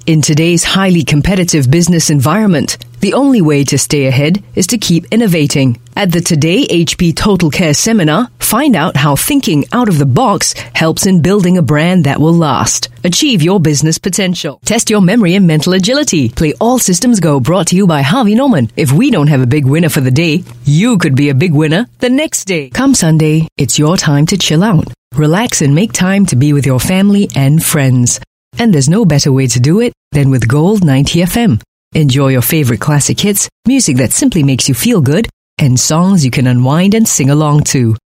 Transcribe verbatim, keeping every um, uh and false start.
In today's highly competitive business environment, the only way to stay ahead is to keep innovating. At the Today H P Total Care Seminar, find out how thinking out of the box helps in building a brand that will last. Achieve your business potential. Test your memory and mental agility. Play All Systems Go, brought to you by Harvey Norman. If we don't have a big winner for the day, you could be a big winner the next day. Come Sunday, it's your time to chill out, relax and make time to be with your family and friends. And there's no better way to do it than with Gold ninety F M. Enjoy your favorite classic hits, music that simply makes you feel good, and songs you can unwind and sing along to.